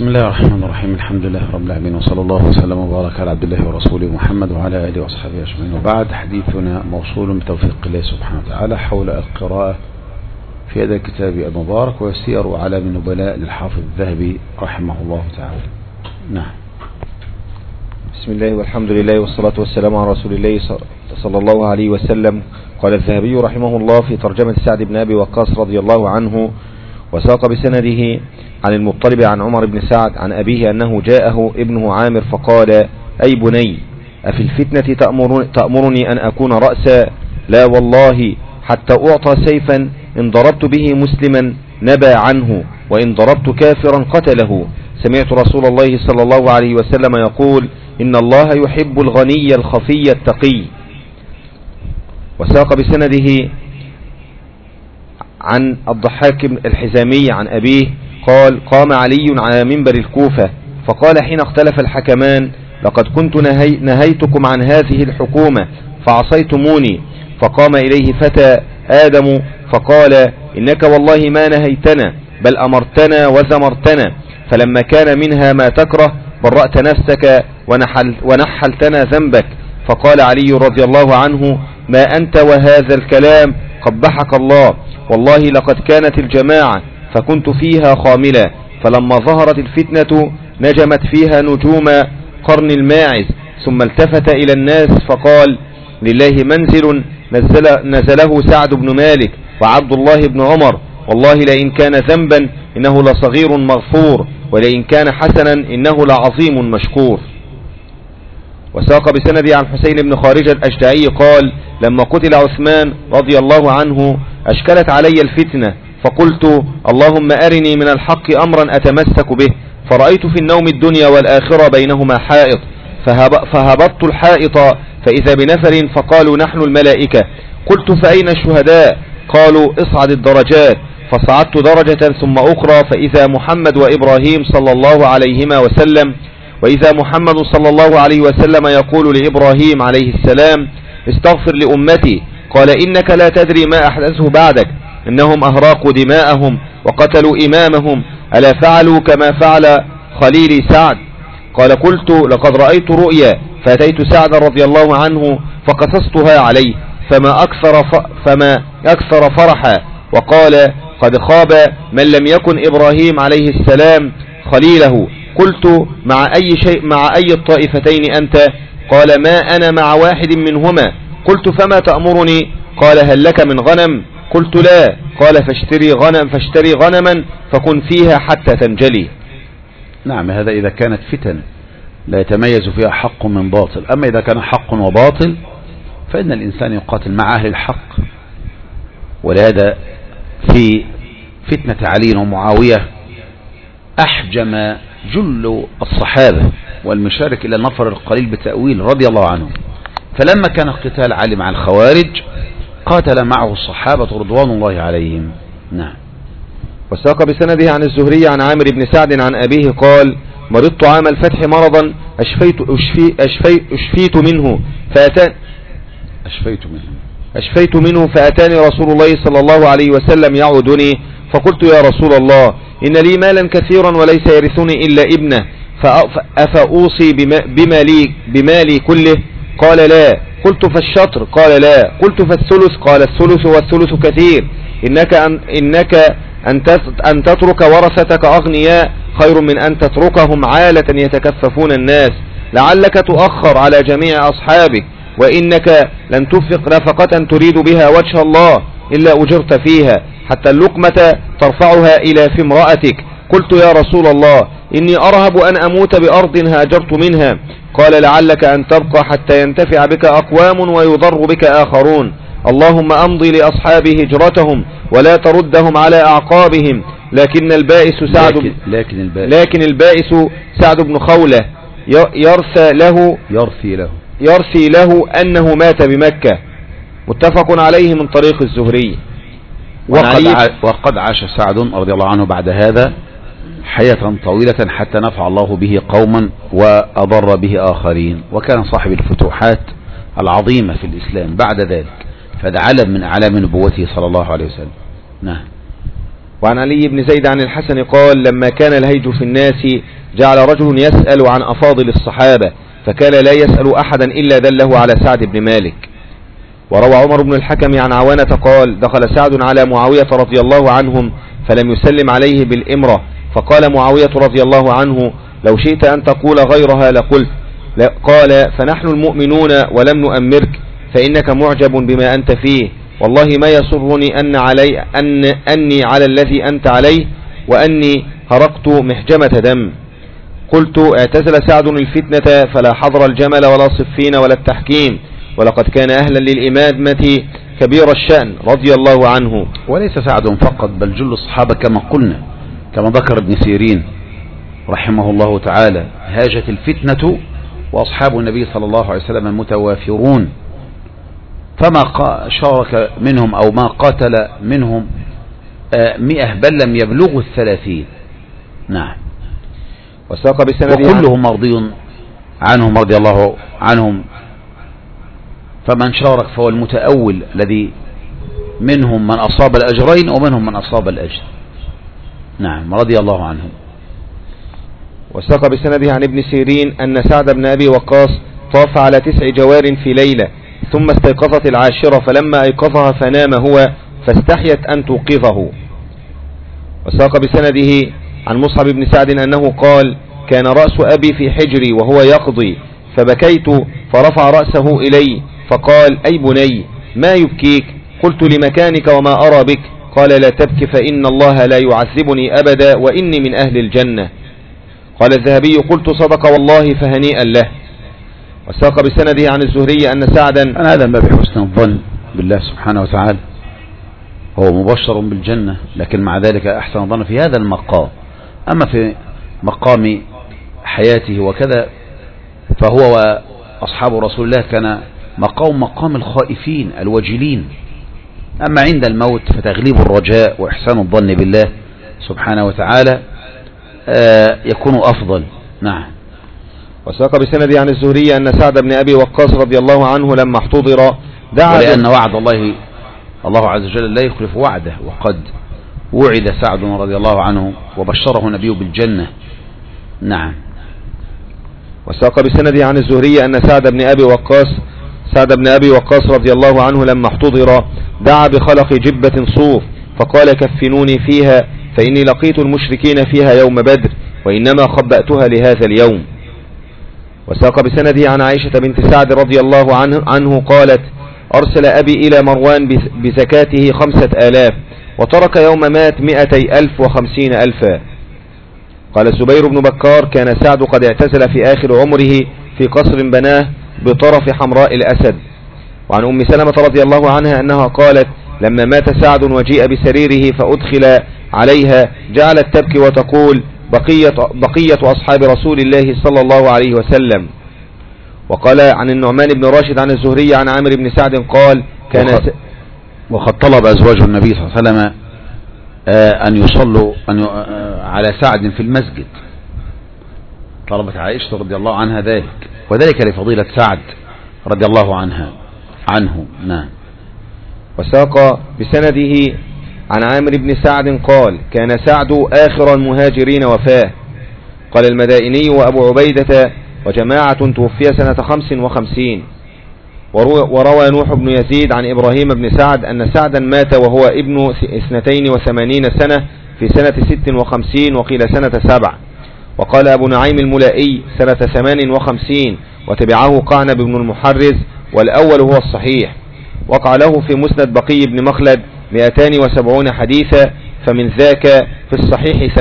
بسم الله الرحمن الرحيم. الحمد لله رب العالمين، وصلى الله وسلم وبارك على عبد الله ورسوله محمد وعلى آله وصحبه أجمعين، وبعد. حديثنا موصول بتوفيق الله سبحانه وتعالى حول القراءة في هذا الكتاب المبارك وسير أعلام النبلاء للحافظ الذهبي رحمه الله تعالى. نعم. بسم الله والحمد لله والصلاة والسلام على رسول الله صلى الله عليه وسلم. قال الذهبي رحمه الله في ترجمة سعد بن أبي وقاص رضي الله عنه: وساق بسنده عن المطلب عن عمر بن سعد عن أبيه أنه جاءه ابنه عامر فقال: أي بني، أفي الفتنة تأمرني أن أكون رأسا؟ لا والله، حتى أعطى سيفا إن ضربت به مسلما نبى عنه، وإن ضربت كافرا قتله. سمعت رسول الله صلى الله عليه وسلم يقول: إن الله يحب الغني الخفي التقي. وساق بسنده عن الضحاك الحزامي عن أبيه قال: قام علي على منبر الكوفة فقال حين اختلف الحكمان: لقد كنت نهيتكم عن هذه الحكومة فعصيتموني. فقام إليه فتى آدم فقال: إنك والله ما نهيتنا، بل أمرتنا وزمرتنا، فلما كان منها ما تكره برأت نفسك ونحلتنا ذنبك. فقال علي رضي الله عنه: ما أنت وهذا الكلام، قبحك الله، والله لقد كانت الجماعة فكنت فيها خاملا، فلما ظهرت الفتنة نجمت فيها نجوم قرن الماعز. ثم التفت إلى الناس فقال: لله منزل نزله سعد بن مالك وعبد الله بن عمر، والله لئن كان ذنبا إنه لصغير مغفور، ولئن كان حسنا إنه لعظيم مشكور. وساق بسندي عن حسين بن خارجة الأشجعي قال: لما قتل عثمان رضي الله عنه أشكلت علي الفتنة، فقلت: اللهم أرني من الحق أمرا أتمسك به، فرأيت في النوم الدنيا والآخرة بينهما حائط، فهبطت الحائط فإذا بنفر فقالوا: نحن الملائكة. قلت: فأين الشهداء؟ قالوا: اصعد الدرجات. فصعدت درجة ثم أخرى فإذا محمد وإبراهيم صلى الله عليهما وسلم، وإذا محمد صلى الله عليه وسلم يقول لإبراهيم عليه السلام: استغفر لأمتي. قال: إنك لا تدري ما أحدثه بعدك، إنهم أهراقوا دماءهم وقتلوا إمامهم، ألا فعلوا كما فعل خليلي سعد؟ قال: قلت: لقد رأيت رؤيا فأتيت سعد رضي الله عنه فقصصتها عليه فما أكثر فرحا، وقال: قد خاب من لم يكن إبراهيم عليه السلام خليله. قلت: مع أي الطائفتين أنت؟ قال: ما أنا مع واحد منهما. قلت: فما تأمرني؟ قال: هل لك من غنم؟ قلت: لا. قال: فاشتري غنما فكن فيها حتى تنجلي. نعم، هذا إذا كانت فتن لا يتميز فيها حق من باطل. أما إذا كان حق وباطل فإن الإنسان يقاتل مع أهل الحق. ولهذا في فتنة علي ومعاوية أحجم جل الصحابة والمشارك إلى النفر القليل بتأويل رضي الله عنهم، فلما كان قتال علي مع الخوارج قاتل معه الصحابة رضوان الله عليهم. نعم. وساق بسنده عن الزهري عن عامر بن سعد عن أبيه قال: مرضت عام الفتح مرضا أشفيت منه فأتاني رسول الله صلى الله عليه وسلم يعودني، فقلت: يا رسول الله، إن لي مالا كثيرا وليس يرثني إلا ابنه، فأوصي بمالي كله؟ قال: لا. قلت: فالشطر؟ قال: لا. قلت: فالثلث؟ قال: الثلث والثلث كثير. إنك أن تترك ورثتك أغنياء خير من أن تتركهم عالة يتكففون الناس، لعلك تؤخر على جميع أصحابك، وإنك لن تنفق نفقة تريد بها وجه الله إلا أجرت فيها، حتى اللقمة ترفعها إلى في امرأتك. قلت: يا رسول الله، إني أرهب أن أموت بأرض هاجرت منها. قال: لعلك أن تبقى حتى ينتفع بك أقوام ويضر بك آخرون. اللهم أمضي لأصحاب هجرتهم ولا تردهم على أعقابهم. لكن البائس سعد بن خولة يرثي له أنه مات بمكة. متفق عليه من طريق الزهري. وقد عاش سعد رضي الله عنه بعد هذا حياة طويلة حتى نفع الله به قوما وأضر به آخرين، وكان صاحب الفتوحات العظيمة في الإسلام بعد ذلك، فهذا علم من أعلام نبوته صلى الله عليه وسلم. نعم. وعن علي بن زيد عن الحسن قال: لما كان الهيج في الناس جعل رجل يسأل عن أفاضل الصحابة فكان لا يسأل أحدا إلا دله على سعد بن مالك. وروى عمر بن الحكم عن عوانة قال دخل سعد على معاوية رضي الله عنهم فلم يسلم عليه بالإمرة، فقال معاوية رضي الله عنه لو شئت أن تقول غيرها لقلت. قال فنحن المؤمنون ولم نؤمرك فإنك معجب بما أنت فيه، والله ما يسرني أني على الذي أنت عليه وأني هرقت محجمة دم. قلت اعتزل سعد الفتنة فلا حضر الجمل ولا صفين ولا التحكيم، ولقد كان أهلا للإمامة كبير الشأن رضي الله عنه. وليس سعد فقط بل جل الصحابة كما قلنا، كما ذكر ابن سيرين رحمه الله تعالى هاجت الفتنة وأصحاب النبي صلى الله عليه وسلم متوافرون، فما شارك منهم أو ما قاتل منهم 100 بل لم يبلغوا 30. نعم. وساق بسند وكلهم مرضي عنهم رضي الله عنهم، فمن شارك فهو المتأول الذي منهم من أصاب الأجرين ومنهم من أصاب الأجر. نعم رضي الله عنهم. وساق بسنده عن ابن سيرين أن سعد بن أبي وقاص طاف على 9 جوار في ليلة ثم استيقظت العاشرة فلما أيقظها فنام هو فاستحيت أن توقظه. وساق بسنده عن مصعب بن سعد أنه قال كان رأس أبي في حجري وهو يقضي فبكيت فرفع رأسه إلي فقال أي بني ما يبكيك؟ قلت لمكانك وما أرى بك. قال لا تبك فإن الله لا يعذبني أبدا وإني من أهل الجنة. قال الذهبي قلت صدق والله فهنيئا له. وساق بسنده عن الزهري أن سعدا هذا ما بحسن الظن بالله سبحانه وتعالى، هو مبشر بالجنة لكن مع ذلك أحسن الظن في هذا المقام. أما في مقام حياته وكذا فهو وأصحاب رسول الله كان مقام الخائفين الوجلين، أما عند الموت فتغليب الرجاء وإحسان الظن بالله سبحانه وتعالى يكون أفضل. نعم. وساق بسند عن الزهري أن سعد بن أبي وقاص رضي الله عنه لما احتضر دعا لأن وعد الله عز وجل لا يخلف وعده، وقد وعد سعد رضي الله عنه وبشره النبي بالجنة. نعم. وساق بسند عن الزهري أن سعد بن أبي وقاص رضي الله عنه لما احتضر دعا بخلق جبة صوف فقال كفنوني فيها فإني لقيت المشركين فيها يوم بدر وإنما خبأتها لهذا اليوم. وساق بسنده عن عائشة بنت سعد رضي الله عنه قالت أرسل أبي إلى مروان بزكاته 5000 وترك يوم مات 250,000. قال الزبير بن بكار كان سعد قد اعتزل في آخر عمره في قصر بناه بطرف حمراء الأسد. وعن أم سلمة رضي الله عنها أنها قالت لما مات سعد وجيء بسريره فأدخل عليها جعلت تبكي وتقول بقية أصحاب رسول الله صلى الله عليه وسلم. وقال عن النعمان بن راشد عن الزهري عن عامر بن سعد قال كان وقد طلب أزواج النبي صلى الله عليه وسلم أن يصلوا على سعد في المسجد، طلبت عائشة رضي الله عنها ذلك، وذلك لفضيلة سعد رضي الله عنه. نعم. وساق بسنده عن عامر بن سعد قال كان سعد آخر المهاجرين وفاه. قال المدائني وأبو عبيدة وجماعة توفي سنة 55. وروى نوح بن يزيد عن إبراهيم بن سعد أن سعدا مات وهو ابن 82 سنة في سنة 56 وقيل سنة 7. وقال أبو نعيم الملائي سنة 58 وتبعه قعنب بن المحرز والأول هو الصحيح. وقع له في مسند بقي بن مخلد 270 حديثا فمن ذاك في الصحيح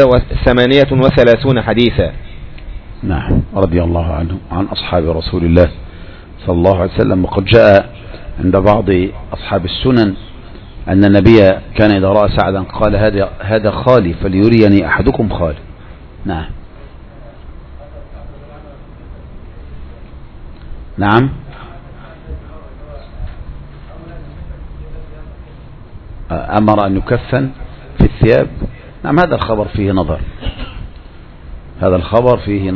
38 حديثا. نعم رضي الله عنه عن أصحاب رسول الله صلى الله عليه وسلم. وقد جاء عند بعض أصحاب السنن أن النبي كان إذا رأى سعدا قال هذا خالي فليريني أحدكم خالي. نعم. نعم. أمر أن يكفن في الثياب. نعم هذا الخبر فيه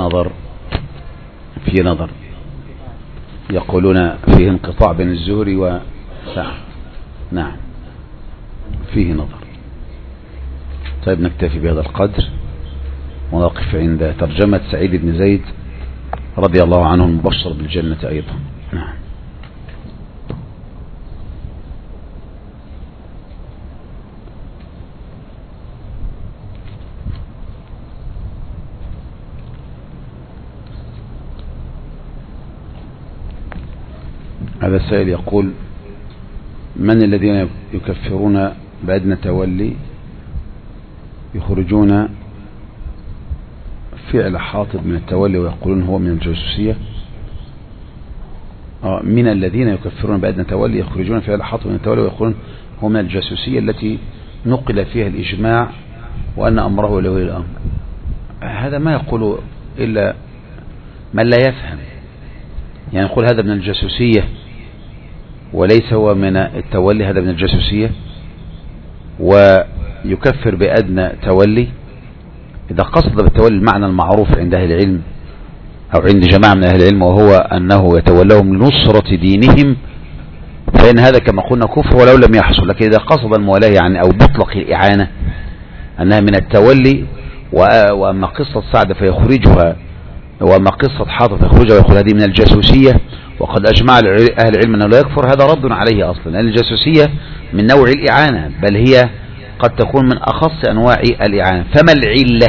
نظر يقولون فيه انقطاع بين الزهري وسعد. نعم فيه نظر. طيب نكتفي بهذا القدر ونقف عند ترجمة سعيد بن زيد رضي الله عنه المبشر بالجنة أيضا. نعم. هذا السائل يقول: من الذين يكفرون بأدنى تولي يخرجون فعل حاطب من التولي ويقولون هو من الجاسوسية؟ من الذين يكفرون بأدنى تولي يخرجون فعل حاطب من التولي ويقولون هو من الجاسوسية التي نقل فيها الإجماع وأن أمره لولي الأمر. هذا ما يقول إلا من لا يفهم، يعني يقول هذا من الجاسوسية وليس هو من التولي، هذا من الجاسوسية، ويكفر بأدنى تولي. إذا قصد بالتولي المعنى المعروف عند أهل العلم أو عند جماعة من أهل العلم وهو أنه يتولهم لنصرة دينهم، فإن هذا كما قلنا كفر ولو لم يحصل. لكن إذا قصد الموالاه يعني أو بطلق الإعانة أنها من التولي، وأما قصة سعد فيخرجها وأما قصة حاطب فيخرجها ويقول هذه من الجاسوسية وقد أجمع أهل العلم أنه لا يكفر، هذا رد عليه أصلا، لأن الجاسوسية من نوع الإعانة، بل هي قد تكون من أخص أنواع الإعانة. فما العلة؟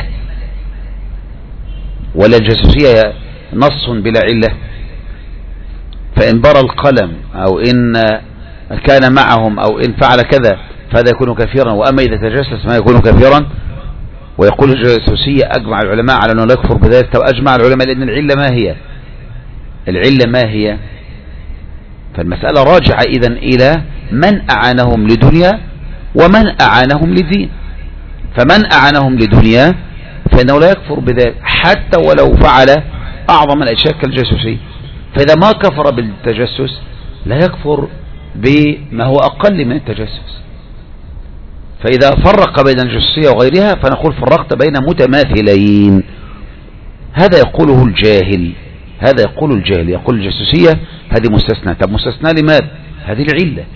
ولا الجاسوسية نص بلا علة؟ فإن برى القلم أو إن كان معهم أو إن فعل كذا فهذا يكون كثيرا، وأما إذا تجسس ما يكون كثيرا. ويقول الجاسوسية أجمع العلماء على أنه لا يكفر بذلك. طب أجمع العلماء لأن العلة ما هي؟ العلة ما هي؟ فالمسألة راجعة إذن إلى من أعانهم لدنيا ومن أعانهم لدين. فمن أعانهم لدنيا فإنه لا يكفر بذلك حتى ولو فعل أعظم الأشياء كالجاسوسية. فإذا ما كفر بالتجسس لا يكفر بما هو أقل من التجسس. فإذا فرق بين الجاسوسية وغيرها فنقول فرقت بين متماثلين. هذا يقوله الجاهل، هذا يقول الجاهل، يقول الجاسوسية هذه مستثنى. طب مستثنى لماذا؟ هذه العلة.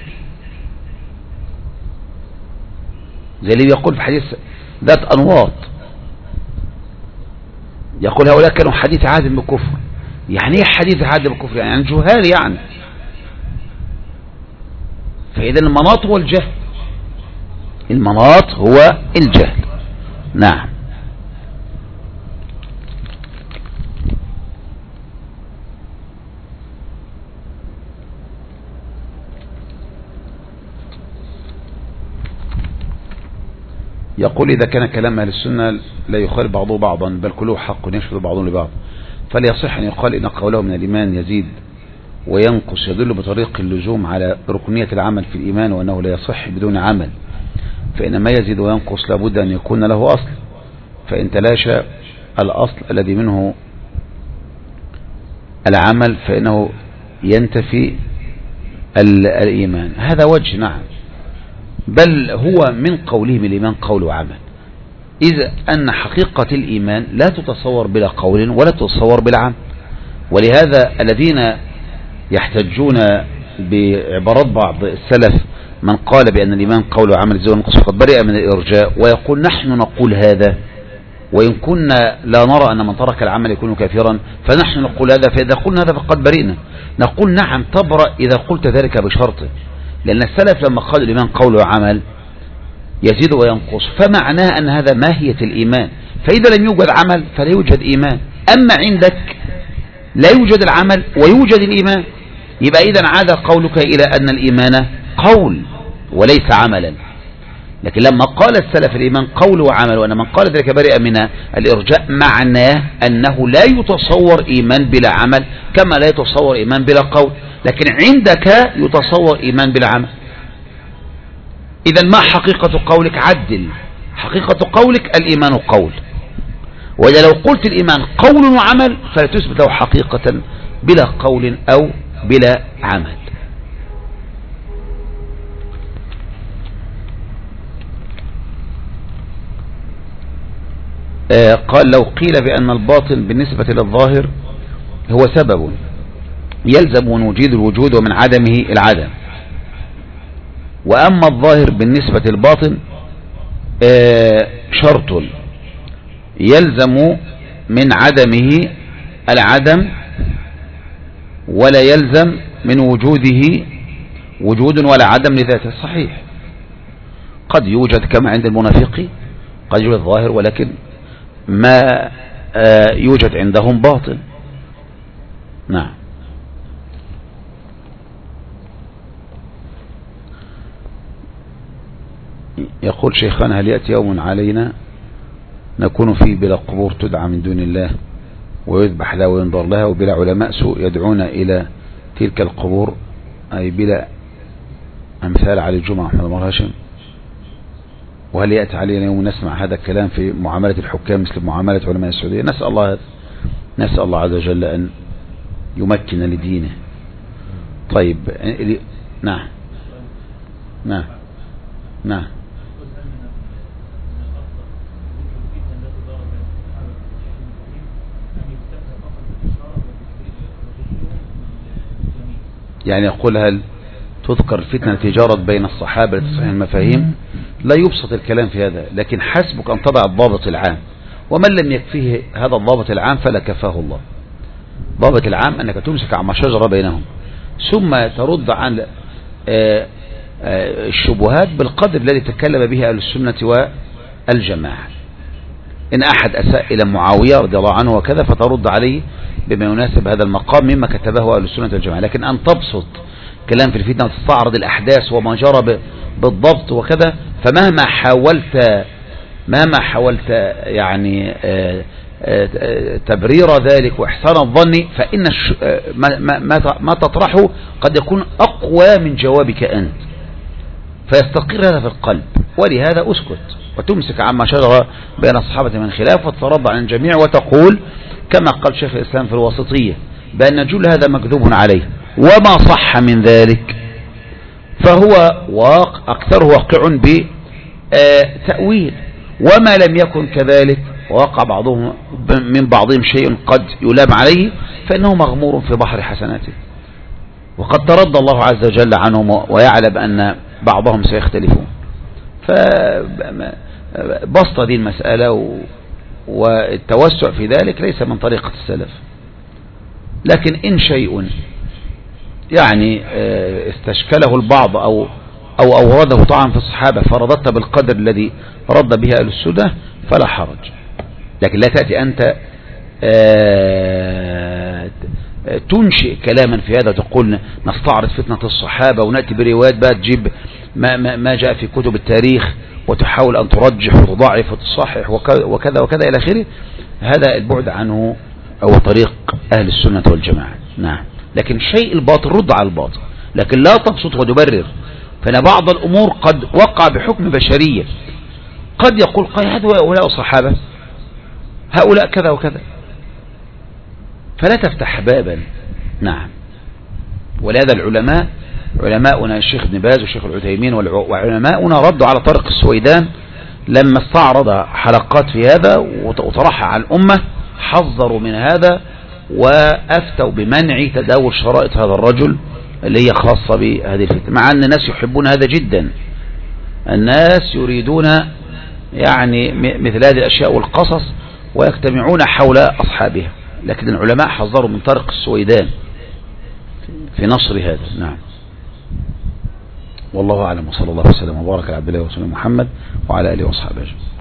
زي اللي يقول في حديث ذات أنواط، يقول هؤلاء كانوا حديث عهد بالكفر. يعني ايه حديث عهد بالكفر؟ يعني جهال يعني. فإذا المناط هو الجهل، المناط هو الجهل. نعم. يقول إذا كان كلام أهل السنة لا يخالف بعضه بعضا بل كله حق يشهد بعضهم لبعض، فليصح أن يقال إن قوله من الإيمان يزيد وينقص يدل بطريق اللزوم على ركنية العمل في الإيمان وأنه لا يصح بدون عمل، فإن ما يزيد وينقص لابد أن يكون له أصل، فإن تلاشى الأصل الذي منه العمل فإنه ينتفي الإيمان. هذا وجه. نعم. بل هو من قولهم الإيمان قول وعمل، إذ أن حقيقة الإيمان لا تتصور بلا قول ولا تتصور بلا عمل. ولهذا الذين يحتجون بعبارات بعض السلف من قال بأن الإيمان قول وعمل زي ونقص فقد برئ من الإرجاء، ويقول نحن نقول هذا وإن كنا لا نرى أن من ترك العمل يكون كافرا، فنحن نقول هذا، فإذا قلنا هذا فقد برئنا. نقول نعم تبرأ إذا قلت ذلك بشرطه، لأن السلف لما قالوا الإيمان قول وعمل يزيد وينقص فمعناه أن هذا ماهية الإيمان، فإذا لم يوجد عمل فلا يوجد إيمان. أما عندك لا يوجد العمل ويوجد الإيمان، يبقى إذا عاد قولك إلى أن الإيمان قول وليس عملا. لكن لما قال السلف الإيمان قول وعمل وأن من قال ذلك برئ من الإرجاء، معناه أنه لا يتصور إيمان بلا عمل كما لا يتصور إيمان بلا قول، لكن عندك يتصور إيمان بلا عمل. إذا ما حقيقة قولك؟ عدل. حقيقة قولك الإيمان قول، وإذا لو قلت الإيمان قول وعمل فلا تثبت له حقيقة بلا قول أو بلا عمل. قال لو قيل بأن الباطل بالنسبة للظاهر هو سبب يلزم من وجود الوجود ومن عدمه العدم، وأما الظاهر بالنسبة للباطن شرط يلزم من عدمه العدم ولا يلزم من وجوده وجود ولا عدم لذاته. صحيح، قد يوجد كما عند المنافق، قد يوجد ظاهر ولكن ما يوجد عندهم باطن. نعم. يقول شيخنا: هل يأتي يوم علينا نكون فيه بلا قبور تدعى من دون الله ويذبح لها وينظر لها، وبلا علماء سوء يدعون إلى تلك القبور، أي بلا أمثال علي الجمعة أحمد مرهشم؟ وهل يأتي علينا يوم نسمع هذا الكلام في معاملة الحكام مثل معاملة علماء السعودية؟ نسأل الله عز وجل أن يمكن لدينه. طيب. نعم نعم نعم. يعني يقول: هل تذكر الفتنة التي جرت بين الصحابة لتصحيح المفاهيم؟ لا يبسط الكلام في هذا، لكن حسبك أن تضع الضابط العام، ومن لم يكفيه هذا الضابط العام فلا كفاه الله. ضابط العام أنك تمسك عما شجر بينهم، ثم ترد عن الشبهات بالقدر الذي تكلم به أهل السنة والجماعة. إن أحد أساء إلى معاوية رضي الله عنه وكذا فترد عليه بما يناسب هذا المقام مما كتبه أهل السنة والجماعة. لكن أن تبسط كلام في الفتنة وتستعرض الأحداث وما جرى بالضبط وكذا، فمهما حاولت يعني تبرير ذلك وإحسان الظن، فإن ما تطرحه قد يكون أقوى من جوابك أنت، فيستقر هذا في القلب. ولهذا أسكت وتمسك عما شجر بين الصحابة من خلاف، وتترضى عن الجميع وتقول كما قال شيخ الإسلام في الوسطية بأن جل هذا مكذوب عليه، وما صح من ذلك فهو أكثر واقع بتأويل، وما لم يكن كذلك ووقع بعضهم من بعضهم شيء قد يلام عليه فإنه مغمور في بحر حسناته، وقد ترضى الله عز وجل عنهم ويعلم أن بعضهم سيختلفون. فبسط دي المسألة والتوسع في ذلك ليس من طريقة السلف. لكن إن شيء يعني استشكله البعض أو أورده طعن في الصحابة فرددت بالقدر الذي رد به أهل السنة فلا حرج. لكن لا تأتي أنت تنشئ كلاما في هذا، تقول نستعرض فتنة الصحابة ونأتي بروايات بقى تجيب ما جاء في كتب التاريخ وتحاول أن ترجح وتضاعف وتصحح وكذا وكذا إلى آخره. هذا البعد عنه أو طريق أهل السنة والجماعة. نعم. لكن شيء الباطل رد على الباطل، لكن لا تبسط وتبرر، فإن بعض الأمور قد وقع بحكم بشرية، قد يقول هؤلاء الصحابة هؤلاء كذا وكذا، فلا تفتح بابا. نعم. ولهذا علماؤنا الشيخ ابن باز والشيخ العثيمين وعلماؤنا ردوا على طارق السويدان لما استعرض حلقات في هذا وطرحها على الأمة، حذروا من هذا وأفتوا بمنع تداول شرائط هذا الرجل اللي هي خاصة بهذه الفتنة، مع أن الناس يحبون هذا جدا. الناس يريدون يعني مثل هذه الأشياء والقصص ويجتمعون حول أصحابها، لكن العلماء حذروا من طارق السويدان في نشر هذا. نعم. والله أعلم، وصلى الله وسلم وبارك على عبد الله ورسوله محمد وعلى آله وصحبه أجمعين.